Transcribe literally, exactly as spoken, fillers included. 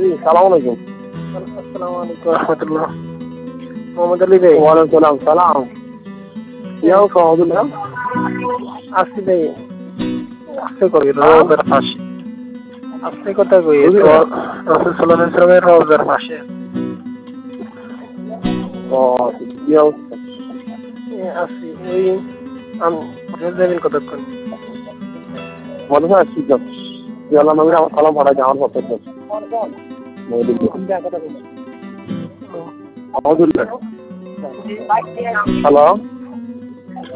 জি সালাম আলাইকুম। আসসালামু আলাইকুম রহমতুল্লাহ। মোহাম্মদ আলী ভাই। ওয়ালাইকুম সালাম সালাম। কি অবস্থা আলহামদুলিল্লাহ? আসি ভাই আস্তে করি রোজার পাশে আস্তে কথা কই তো রাসূল সাল্লাল্লাহু আলাইহি ওয়াসাল্লামের রোজার পাশে। ও কি অবস্থা? আসি ওই আমি যাবেন কতক্ষণ? মনে হয় ঠিক আছে। আল্লাহ নবীর আমার সালাম পাঠাই আমার পক্ষ থেকে। আলহামদুলিল্লাহ। হ্যালো।